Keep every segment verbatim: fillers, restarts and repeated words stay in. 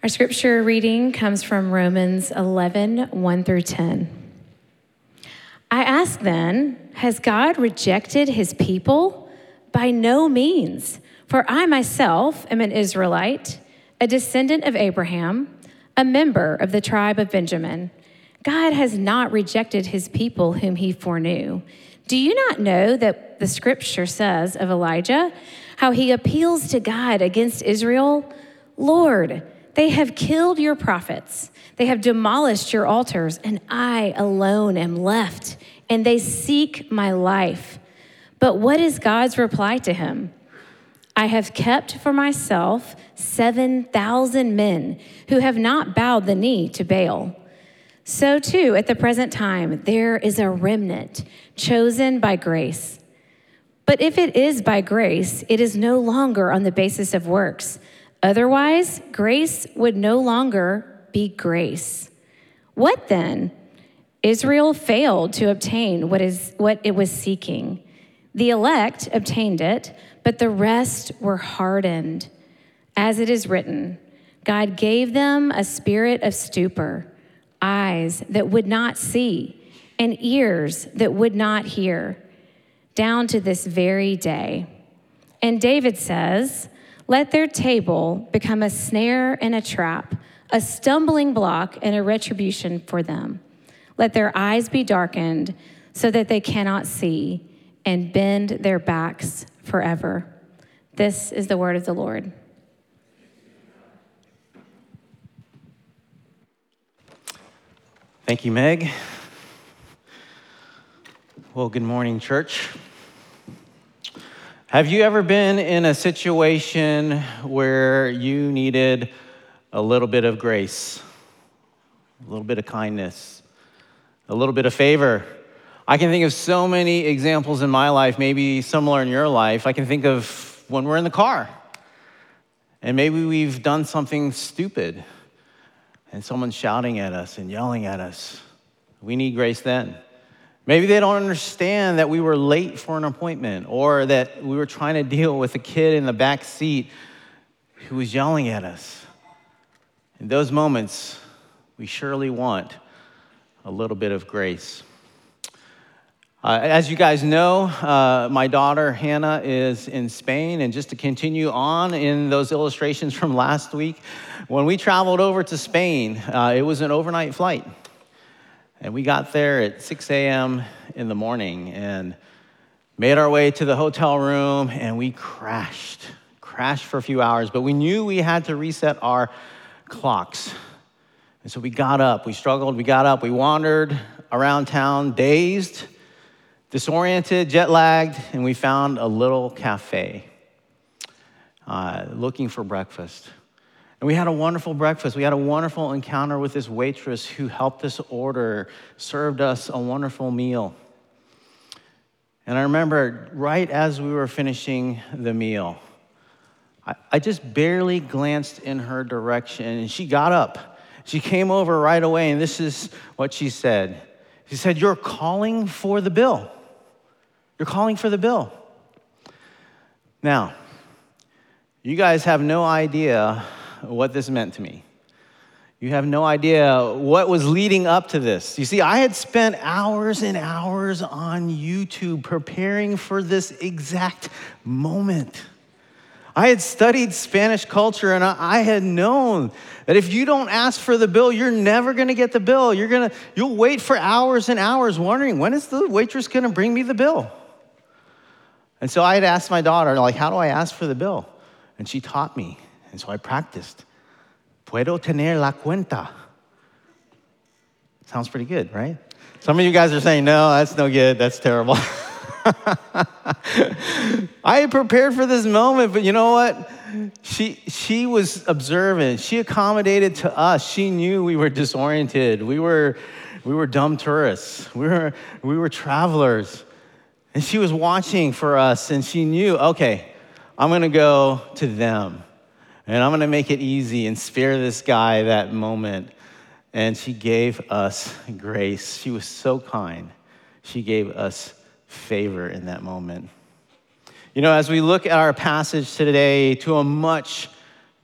Our scripture reading comes from Romans eleven, one through ten. I ask then, has God rejected his people? By no means, for I myself am an Israelite, a descendant of Abraham, a member of the tribe of Benjamin. God has not rejected his people whom he foreknew. Do you not know that the scripture says of Elijah, how he appeals to God against Israel? Lord, they have killed your prophets. They have demolished your altars, and I alone am left, and they seek my life. But what is God's reply to him? I have kept for myself seven thousand men who have not bowed the knee to Baal. So too, at the present time, there is a remnant chosen by grace. But if it is by grace, it is no longer on the basis of works. Otherwise, grace would no longer be grace. What then? Israel failed to obtain what is what it was seeking. The elect obtained it, but the rest were hardened. As it is written, God gave them a spirit of stupor, eyes that would not see, and ears that would not hear, down to this very day. And David says, let their table become a snare and a trap, a stumbling block and a retribution for them. Let their eyes be darkened so that they cannot see, and bend their backs forever. This is the word of the Lord. Thank you, Meg. Well, good morning, church. Have you ever been in a situation where you needed a little bit of grace, a little bit of kindness, a little bit of favor? I can think of so many examples in my life, maybe similar in your life. I can think of when we're in the car, and maybe we've done something stupid, and someone's shouting at us and yelling at us. We need grace then. Maybe they don't understand that we were late for an appointment, or that we were trying to deal with a kid in the back seat who was yelling at us. In those moments, we surely want a little bit of grace. Uh, as you guys know, uh, my daughter Hannah is in Spain, and just to continue on in those illustrations from last week, when we traveled over to Spain, uh, it was an overnight flight. And we got there at six a.m. in the morning and made our way to the hotel room, and we crashed, crashed for a few hours, but we knew we had to reset our clocks. And so we got up, we struggled, we got up, we wandered around town, dazed, disoriented, jet-lagged, and we found a little cafe uh, looking for breakfast. And we had a wonderful breakfast. We had a wonderful encounter with this waitress who helped us order, served us a wonderful meal. And I remember right as we were finishing the meal, I, I just barely glanced in her direction, and she got up. She came over right away, and this is what she said. She said, "You're calling for the bill. You're calling for the bill." Now, you guys have no idea what this meant to me. You have no idea what was leading up to this. You see, I had spent hours and hours on YouTube preparing for this exact moment. I had studied Spanish culture, and I had known that if you don't ask for the bill, you're never going to get the bill. You're going to you'll wait for hours and hours wondering, when is the waitress going to bring me the bill? And so I had asked my daughter, like, how do I ask for the bill? And she taught me. And so I practiced. Puedo tener la cuenta. Sounds pretty good, right? Some of you guys are saying, no, that's no good. That's terrible. I had prepared for this moment, but you know what? She she was observant. She accommodated to us. She knew we were disoriented. We were we were dumb tourists. We were we were travelers. And she was watching for us, and she knew, okay, I'm going to go to them. And I'm going to make it easy and spare this guy that moment. And she gave us grace. She was so kind. She gave us favor in that moment. You know, as we look at our passage today, to a much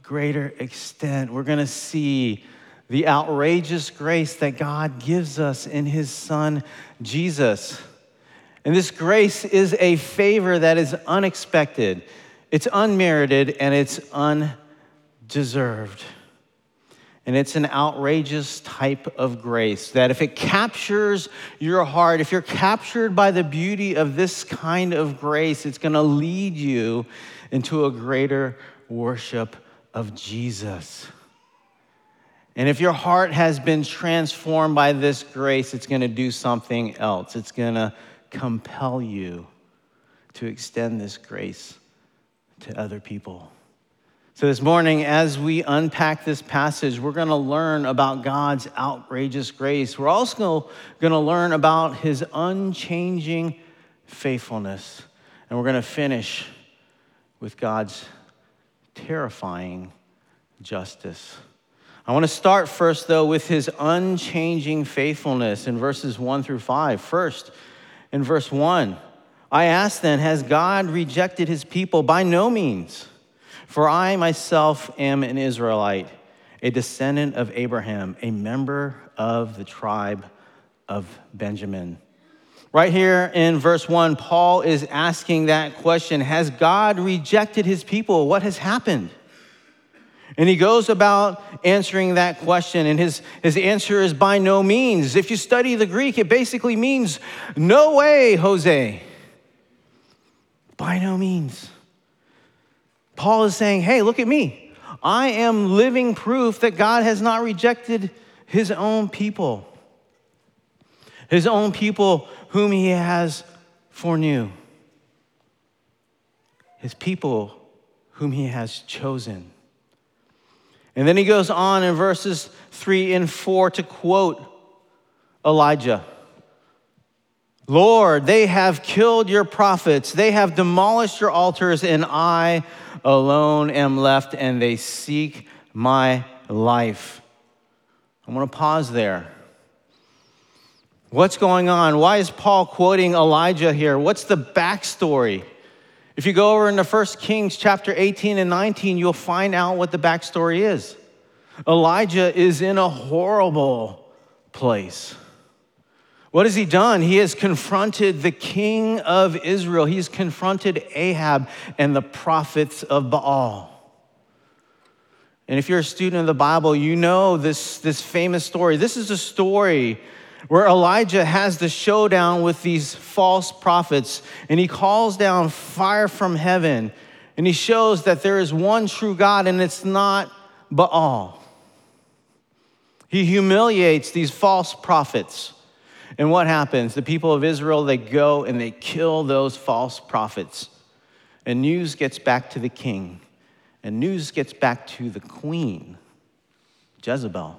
greater extent. We're going to see the outrageous grace that God gives us in his Son, Jesus. And this grace is a favor that is unexpected, it's unmerited, and it's undeserved. And it's an outrageous type of grace that if it captures your heart, if you're captured by the beauty of this kind of grace, it's going to lead you into a greater worship of Jesus. And if your heart has been transformed by this grace, it's going to do something else. It's going to compel you to extend this grace to other people. So this morning, as we unpack this passage, we're going to learn about God's outrageous grace. We're also going to learn about his unchanging faithfulness. And we're going to finish with God's terrifying justice. I want to start first, though, with his unchanging faithfulness in verses one through five. First, in verse one, I ask then, has God rejected his people? By no means. For I myself am an Israelite, a descendant of Abraham, a member of the tribe of Benjamin. Right here in verse one, Paul is asking that question, has God rejected his people? What has happened? And he goes about answering that question, and his, his answer is by no means. If you study the Greek, it basically means, no way, Jose. By no means. Paul is saying, hey, look at me. I am living proof that God has not rejected his own people. His own people whom he has foreknew. His people whom he has chosen. And then he goes on in verses three and four to quote Elijah. Lord, they have killed your prophets. They have demolished your altars, and I alone am left, and they seek my life. I'm going to pause there. What's going on? Why is Paul quoting Elijah here? What's the backstory? If you go over into First Kings chapter eighteen and nineteen, you'll find out what the backstory is. Elijah is in a horrible place. What has he done? He has confronted the king of Israel. He's confronted Ahab and the prophets of Baal. And if you're a student of the Bible, you know this, this famous story. This is a story where Elijah has the showdown with these false prophets, and he calls down fire from heaven, and he shows that there is one true God, and it's not Baal. He humiliates these false prophets. And what happens? The people of Israel, they go and they kill those false prophets. And news gets back to the king. And news gets back to the queen, Jezebel.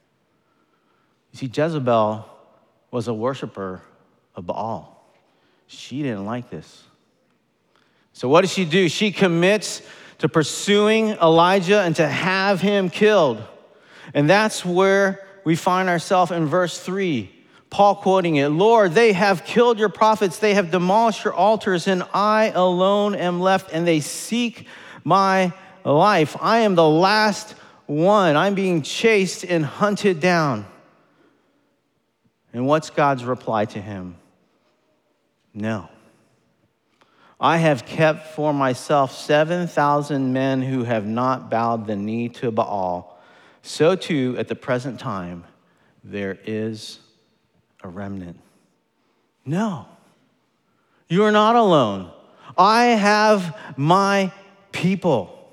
You see, Jezebel was a worshiper of Baal. She didn't like this. So what does she do? She commits to pursuing Elijah and to have him killed. And that's where we find ourselves in verse three. Paul quoting it, Lord, they have killed your prophets, they have demolished your altars, and I alone am left, and they seek my life. I am the last one. I'm being chased and hunted down. And what's God's reply to him? No. I have kept for myself seven thousand men who have not bowed the knee to Baal. So too, at the present time, there is a remnant. No, you are not alone. I have my people.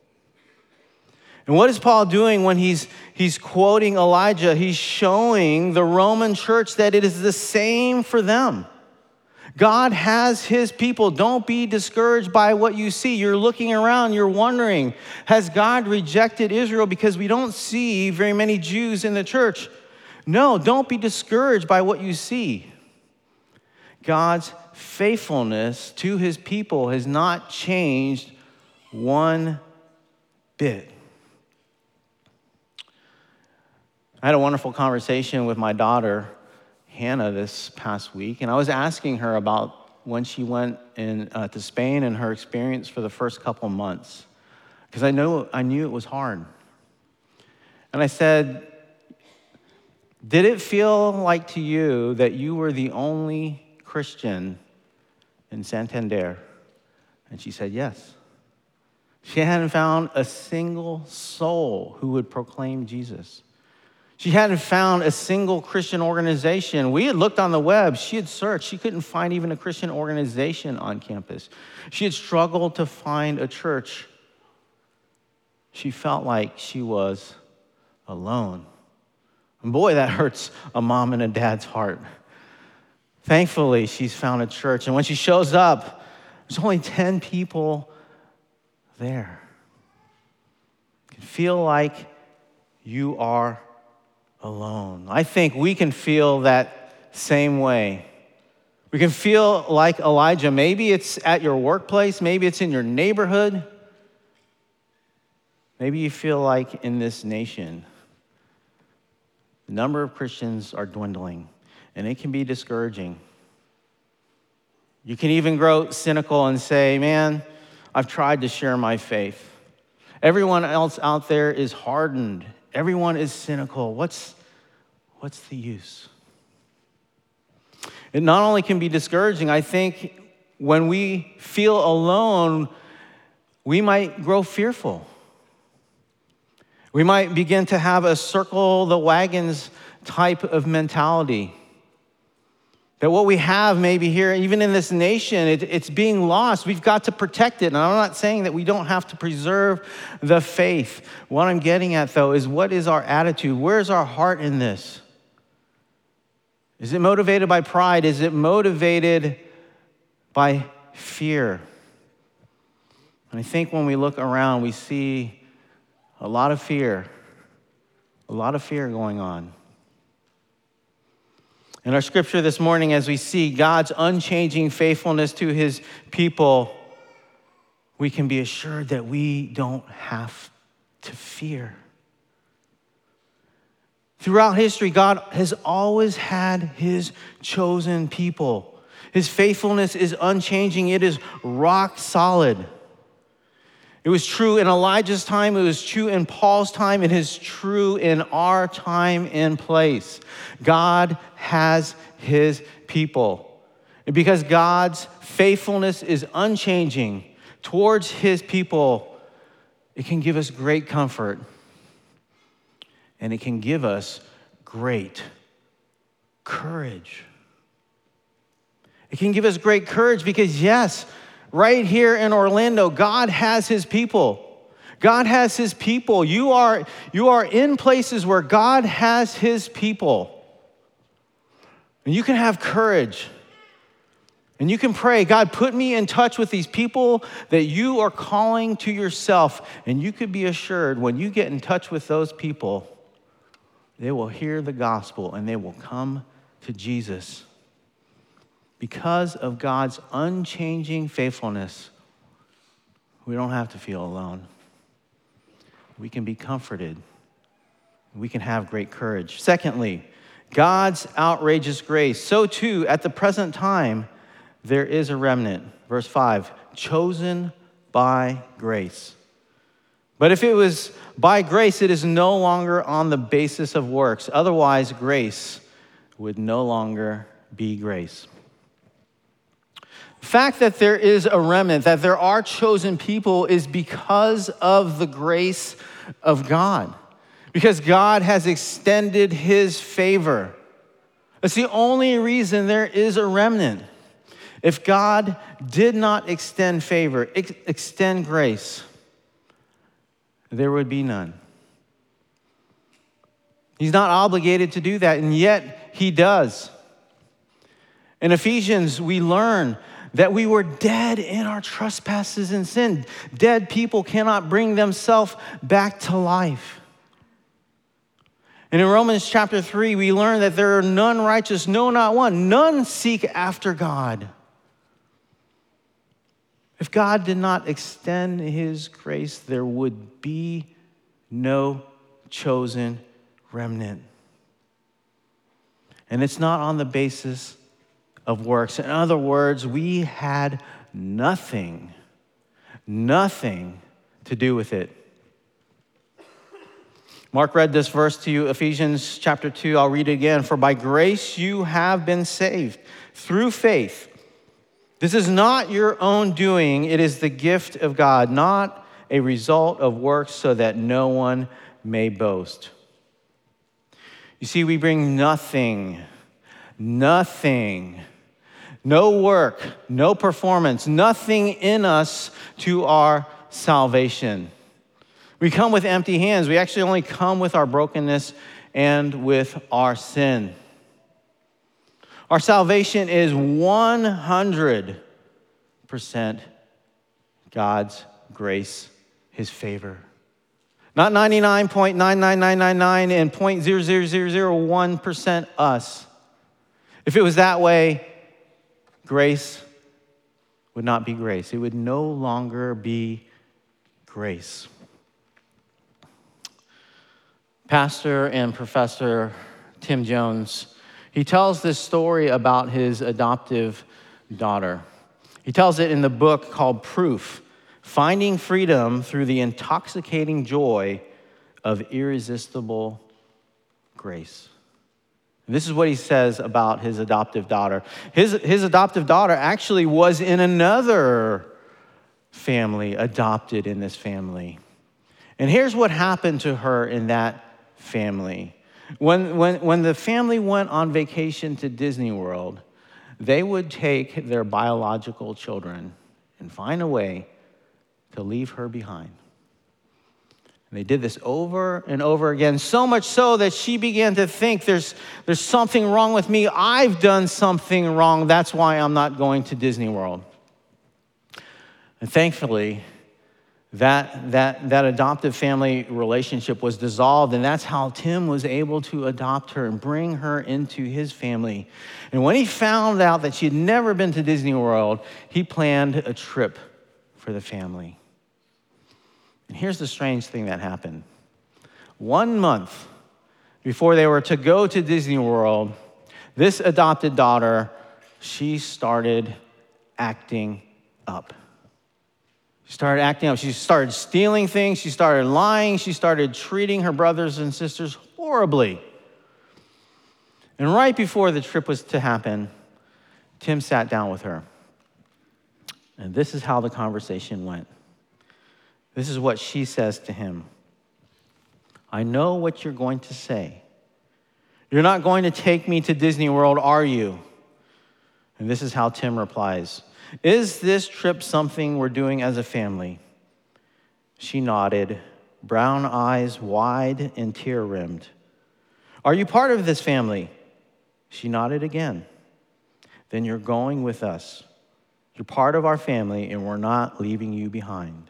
And what is Paul doing when he's, he's quoting Elijah? He's showing the Roman church that it is the same for them. God has his people. Don't be discouraged by what you see. You're looking around, you're wondering, has God rejected Israel because we don't see very many Jews in the church? No, don't be discouraged by what you see. God's faithfulness to his people has not changed one bit. I had a wonderful conversation with my daughter, Hannah, this past week, and I was asking her about when she went in, uh, to Spain and her experience for the first couple months. because I know I knew it was hard. And I said, did it feel like to you that you were the only Christian in Santander? And she said, yes. She hadn't found a single soul who would proclaim Jesus. She hadn't found a single Christian organization. We had looked on the web. She had searched. She couldn't find even a Christian organization on campus. She had struggled to find a church. She felt like she was alone. And boy, that hurts a mom and a dad's heart. Thankfully, she's found a church. And when she shows up, there's only ten people there. You can feel like you are alone. I think we can feel that same way. We can feel like Elijah. Maybe it's at your workplace. Maybe it's in your neighborhood. Maybe you feel like in this nation, the number of Christians are dwindling, and it can be discouraging. You can even grow cynical and say, man, I've tried to share my faith. Everyone else out there is hardened. Everyone is cynical. What's, what's the use? It not only can be discouraging, I think when we feel alone, we might grow fearful. We might begin to have a circle the wagons type of mentality. That what we have maybe here, even in this nation, it, it's being lost. We've got to protect it. And I'm not saying that we don't have to preserve the faith. What I'm getting at, though, is what is our attitude? Where's our heart in this? Is it motivated by pride? Is it motivated by fear? And I think when we look around, we see a lot of fear, a lot of fear going on. In our scripture this morning, as we see God's unchanging faithfulness to his people, we can be assured that we don't have to fear. Throughout history, God has always had his chosen people. His faithfulness is unchanging. It is rock solid. It was true in Elijah's time. It was true in Paul's time. It is true in our time and place. God has his people. And because God's faithfulness is unchanging towards his people, it can give us great comfort. And it can give us great courage. It can give us great courage because, yes, right here in Orlando, God has his people. God has his people. You are, you are in places where God has his people. And you can have courage. And you can pray, God, put me in touch with these people that you are calling to yourself. And you could be assured when you get in touch with those people, they will hear the gospel and they will come to Jesus. Because of God's unchanging faithfulness, we don't have to feel alone. We can be comforted. We can have great courage. Secondly, God's outrageous grace. So too, at the present time, there is a remnant. Verse five, chosen by grace. But if it was by grace, it is no longer on the basis of works. Otherwise, grace would no longer be grace. The fact that there is a remnant, that there are chosen people, is because of the grace of God. Because God has extended his favor. That's the only reason there is a remnant. If God did not extend favor, ex- extend grace, there would be none. He's not obligated to do that, and yet he does. In Ephesians, we learn that we were dead in our trespasses and sin. Dead people cannot bring themselves back to life. And in Romans chapter three, we learn that there are none righteous, no, not one. None seek after God. If God did not extend his grace, there would be no chosen remnant. And it's not on the basis of works. In other words, we had nothing, nothing to do with it. Mark read this verse to you, Ephesians chapter two. I'll read it again. For by grace you have been saved through faith. This is not your own doing. It is the gift of God, not a result of works, so that no one may boast. You see, we bring nothing, nothing, no work, no performance, nothing in us to our salvation. We come with empty hands. We actually only come with our brokenness and with our sin. Our salvation is one hundred percent God's grace, his favor. Not ninety-nine point nine nine nine nine nine and zero point zero zero zero zero one percent us. If it was that way, grace would not be grace. It would no longer be grace. Pastor and Professor Tim Jones, he tells this story about his adoptive daughter. He tells it in the book called Proof, Finding Freedom Through the Intoxicating Joy of Irresistible Grace. And this is what he says about his adoptive daughter. His, his adoptive daughter actually was in another family, adopted in this family. And here's what happened to her in that family. When, when, when the family went on vacation to Disney World, they would take their biological children and find a way to leave her behind. And they did this over and over again, so much so that she began to think there's, there's something wrong with me. I've done something wrong. That's why I'm not going to Disney World. And thankfully, That, that, that adoptive family relationship was dissolved, and that's how Tim was able to adopt her and bring her into his family. And when he found out that she had never been to Disney World, he planned a trip for the family. And here's the strange thing that happened. One month before they were to go to Disney World, this adopted daughter, she started acting up. She started acting up. She started stealing things. She started lying. She started treating her brothers and sisters horribly. And right before the trip was to happen, Tim sat down with her. And this is how the conversation went. This is what she says to him. I know what you're going to say. You're not going to take me to Disney World, are you? And this is how Tim replies. Is this trip something we're doing as a family? She nodded, brown eyes wide and tear-rimmed. Are you part of this family? She nodded again. Then you're going with us. You're part of our family, and we're not leaving you behind.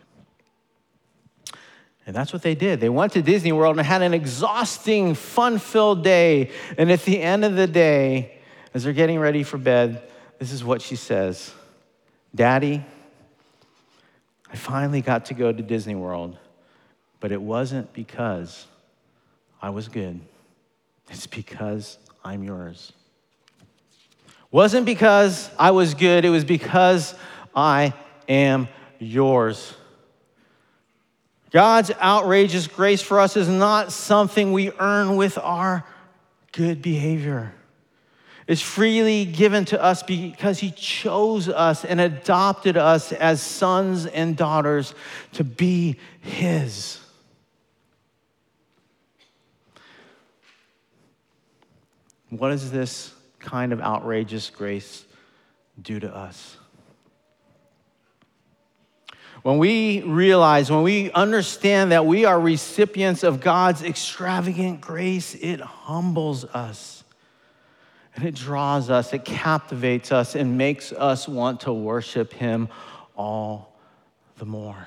And that's what they did. They went to Disney World and had an exhausting, fun-filled day. And at the end of the day, as they're getting ready for bed, this is what she says. Daddy, I finally got to go to Disney World, but it wasn't because I was good. It's because I'm yours. Wasn't because I was good, it was because I am yours. God's outrageous grace for us is not something we earn with our good behavior. It's freely given to us because he chose us and adopted us as sons and daughters to be his. What does this kind of outrageous grace do to us? When we realize, when we understand that we are recipients of God's extravagant grace, it humbles us. And it draws us, it captivates us, and makes us want to worship him all the more.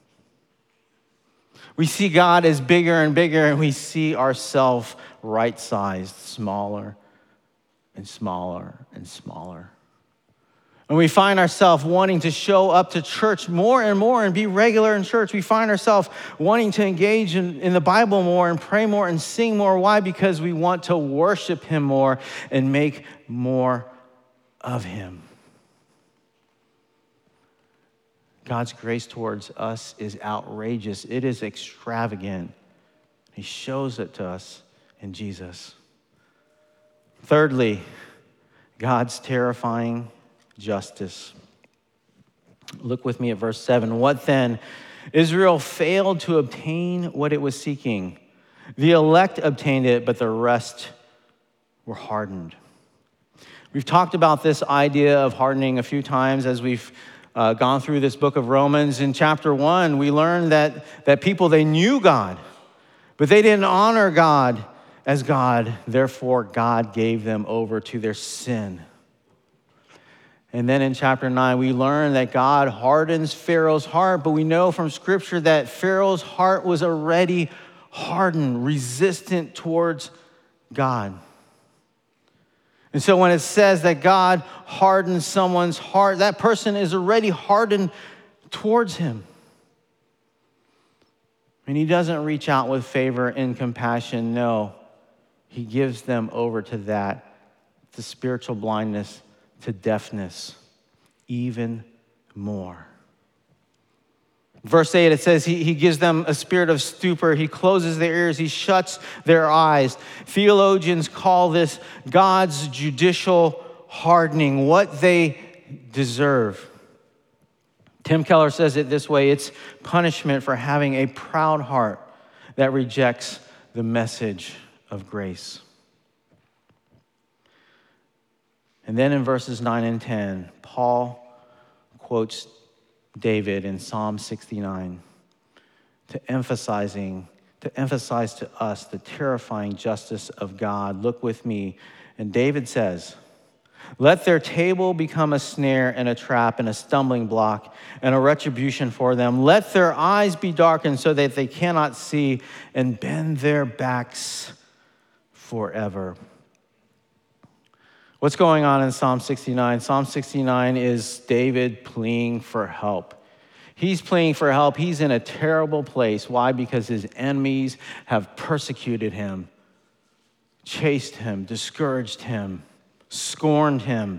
We see God as bigger and bigger, and we see ourselves right-sized, smaller and smaller and smaller. And we find ourselves wanting to show up to church more and more and be regular in church. We find ourselves wanting to engage in, in the Bible more and pray more and sing more. Why? Because we want to worship him more and make more of him. God's grace towards us is outrageous. It is extravagant. He shows it to us in Jesus. Thirdly, God's terrifying justice. Look with me at verse seven. What then? Israel failed to obtain what it was seeking. The elect obtained it, but the rest were hardened. We've talked about this idea of hardening a few times as we've uh, gone through this book of Romans. In chapter one, we learned that, that people, they knew God, but they didn't honor God as God. Therefore, God gave them over to their sin. And then in chapter nine, we learn that God hardens Pharaoh's heart, but we know from Scripture that Pharaoh's heart was already hardened, resistant towards God. And so when it says that God hardens someone's heart, that person is already hardened towards him. And he doesn't reach out with favor and compassion. No, he gives them over to that, to spiritual blindness, to deafness, even more. Verse eight, it says he, he gives them a spirit of stupor. He closes their ears. He shuts their eyes. Theologians call this God's judicial hardening, what they deserve. Tim Keller says it this way: it's punishment for having a proud heart that rejects the message of grace. And then in verses nine and ten, Paul quotes David in Psalm sixty-nine to emphasizing, to emphasize to us the terrifying justice of God. Look with me. And David says, "Let their table become a snare and a trap and a stumbling block and a retribution for them. Let their eyes be darkened so that they cannot see, and bend their backs forever." What's going on in Psalm sixty-nine? Psalm sixty-nine is David pleading for help. He's pleading for help. He's in a terrible place. Why? Because his enemies have persecuted him, chased him, discouraged him, scorned him.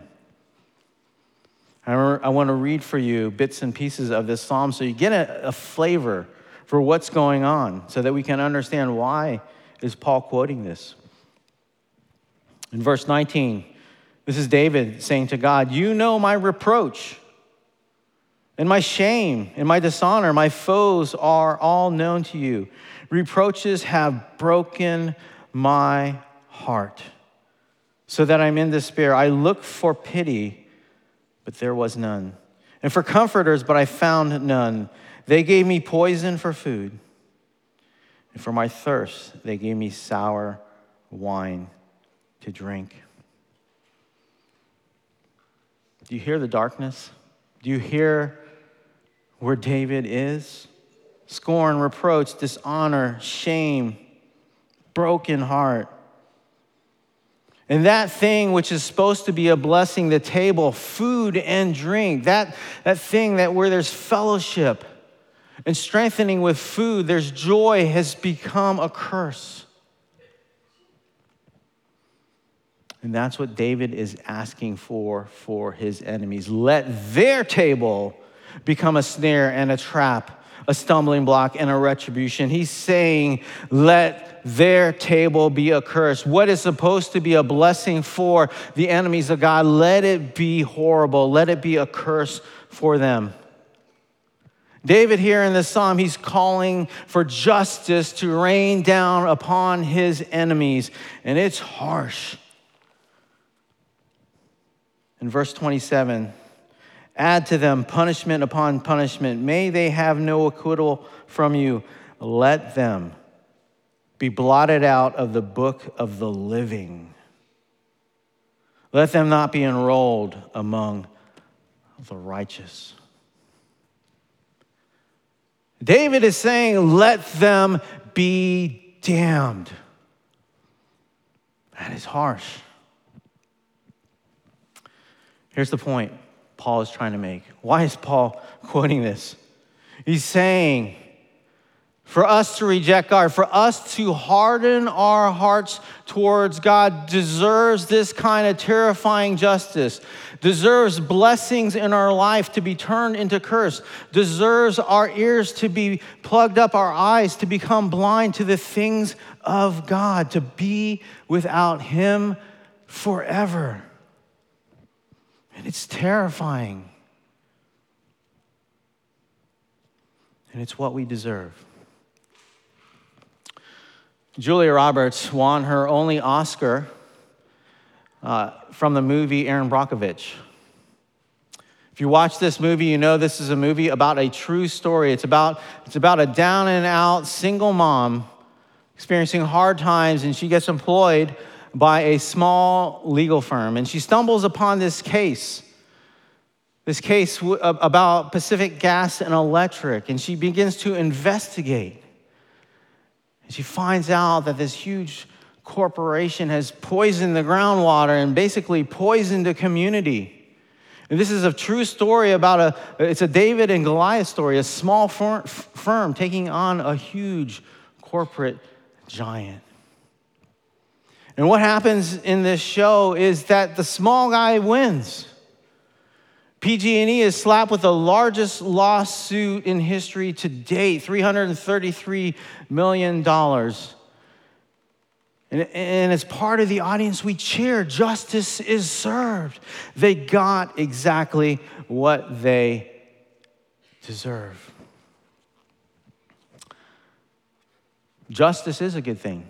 I, I want to read for you bits and pieces of this psalm so you get a, a flavor for what's going on, so that we can understand why is Paul quoting this. In verse nineteen, this is David saying to God, "You know my reproach and my shame and my dishonor. My foes are all known to you. Reproaches have broken my heart so that I'm in despair. I looked for pity, but there was none, and for comforters, but I found none. They gave me poison for food, and for my thirst, they gave me sour wine to drink." Do you hear the darkness? Do you hear where David is? Scorn, reproach, dishonor, shame, broken heart. And that thing which is supposed to be a blessing, the table, food and drink, that, that thing that where there's fellowship and strengthening with food, there's joy, has become a curse. And that's what David is asking for for his enemies. Let their table become a snare and a trap, a stumbling block and a retribution. He's saying, let their table be a curse. What is supposed to be a blessing for the enemies of God, let it be horrible. Let it be a curse for them. David here in this psalm, he's calling for justice to rain down upon his enemies. And it's harsh. In verse twenty-seven, add to them punishment upon punishment. May they have no acquittal from you. Let them be blotted out of the book of the living. Let them not be enrolled among the righteous. David is saying, let them be damned. That is harsh. Here's the point Paul is trying to make. Why is Paul quoting this? He's saying, for us to reject God, for us to harden our hearts towards God, deserves this kind of terrifying justice, deserves blessings in our life to be turned into curse, deserves our ears to be plugged up, our eyes to become blind to the things of God, to be without him forever. And it's terrifying. And it's what we deserve. Julia Roberts won her only Oscar uh, from the movie Erin Brockovich. If you watch this movie, you know this is a movie about a true story. It's about, it's about a down and out single mom experiencing hard times, and she gets employed by a small legal firm. And she stumbles upon this case, this case w- about Pacific Gas and Electric, and she begins to investigate. And she finds out that this huge corporation has poisoned the groundwater and basically poisoned the community. And this is a true story about a, it's a David and Goliath story, a small fir- firm taking on a huge corporate giant. And what happens in this show is that the small guy wins. P G and E is slapped with the largest lawsuit in history to date, three hundred thirty-three million dollars. And, and as part of the audience, we cheer. Justice is served. They got exactly what they deserve. Justice is a good thing.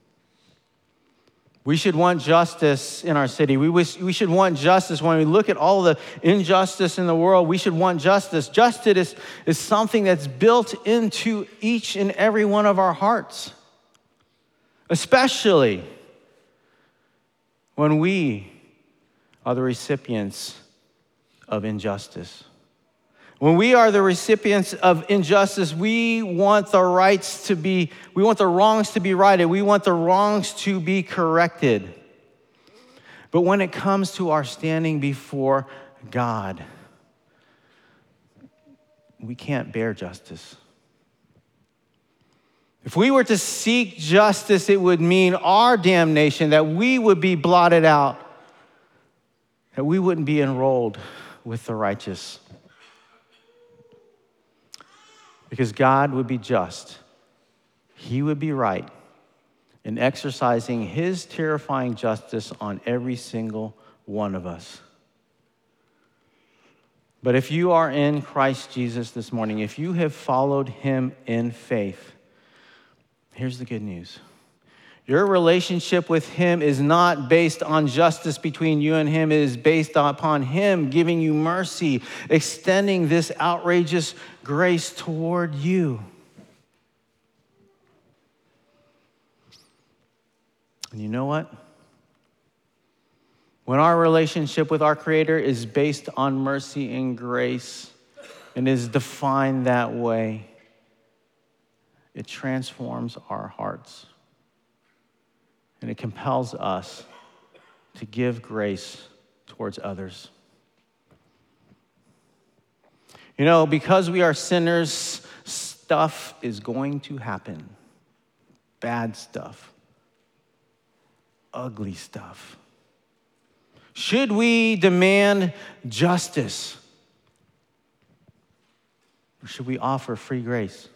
We should want justice in our city. We, wish, we should want justice when we look at all the injustice in the world. We should want justice. Justice is, is something that's built into each and every one of our hearts, especially when we are the recipients of injustice. When we are the recipients of injustice, we want the rights to be, we want the wrongs to be righted. We want the wrongs to be corrected. But when it comes to our standing before God, we can't bear justice. If we were to seek justice, it would mean our damnation, that we would be blotted out, that we wouldn't be enrolled with the righteous. Because God would be just. He would be right in exercising his terrifying justice on every single one of us. But if you are in Christ Jesus this morning, if you have followed him in faith, here's the good news. Your relationship with him is not based on justice between you and him. It is based upon him giving you mercy, extending this outrageous grace toward you. And you know what? When our relationship with our Creator is based on mercy and grace and is defined that way, it transforms our hearts. And it compels us to give grace towards others. You know, because we are sinners, stuff is going to happen. Bad stuff. Ugly stuff. Should we demand justice? Or should we offer free grace?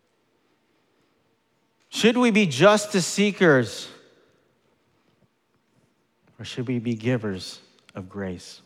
Should we be justice seekers? Or should we be givers of grace?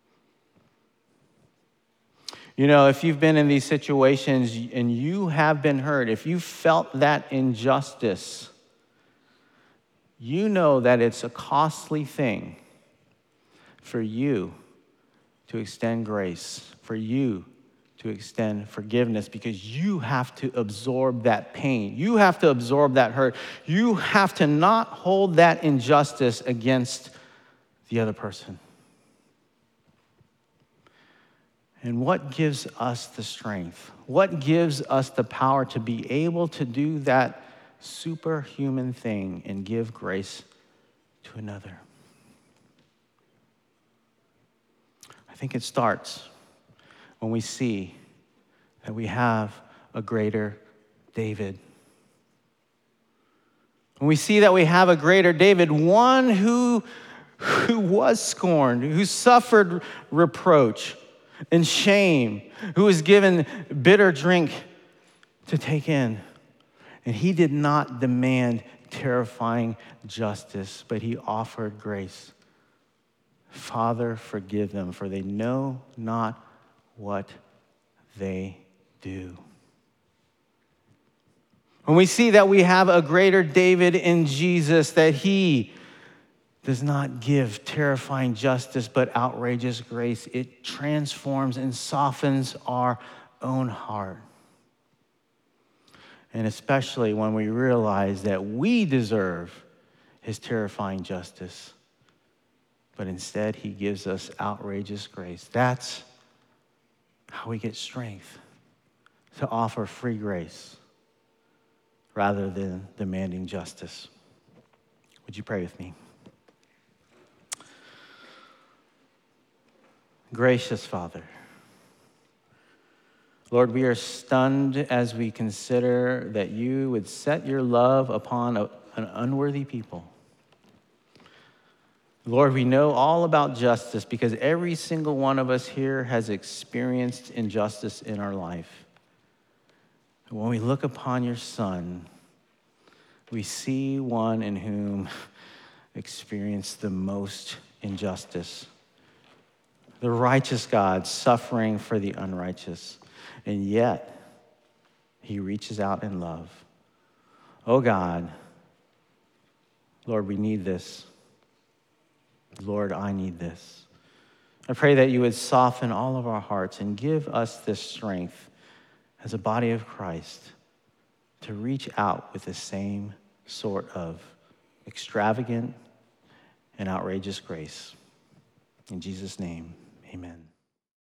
You know, if you've been in these situations and you have been hurt, if you felt that injustice, you know that it's a costly thing for you to extend grace, for you to extend forgiveness, because you have to absorb that pain. You have to absorb that hurt. You have to not hold that injustice against the other person. And what gives us the strength? What gives us the power to be able to do that superhuman thing and give grace to another? I think it starts when we see that we have a greater David. And we see that we have a greater David, one who, who was scorned, who suffered reproach and shame, who was given bitter drink to take in. And he did not demand terrifying justice, but he offered grace. Father, forgive them, for they know not what they do. When we see that we have a greater David in Jesus, that he does not give terrifying justice but outrageous grace, it transforms and softens our own heart. And especially when we realize that we deserve his terrifying justice, but instead he gives us outrageous grace. That's how we get strength to offer free grace rather than demanding justice. Would you pray with me? Gracious Father, Lord, we are stunned as we consider that you would set your love upon a, an unworthy people. Lord, we know all about justice because every single one of us here has experienced injustice in our life. When we look upon your Son, we see one in whom experienced the most injustice. The righteous God suffering for the unrighteous. And yet, he reaches out in love. Oh God, Lord, we need this. Lord, I need this. I pray that you would soften all of our hearts and give us this strength as a body of Christ to reach out with the same sort of extravagant and outrageous grace. In Jesus' name, amen.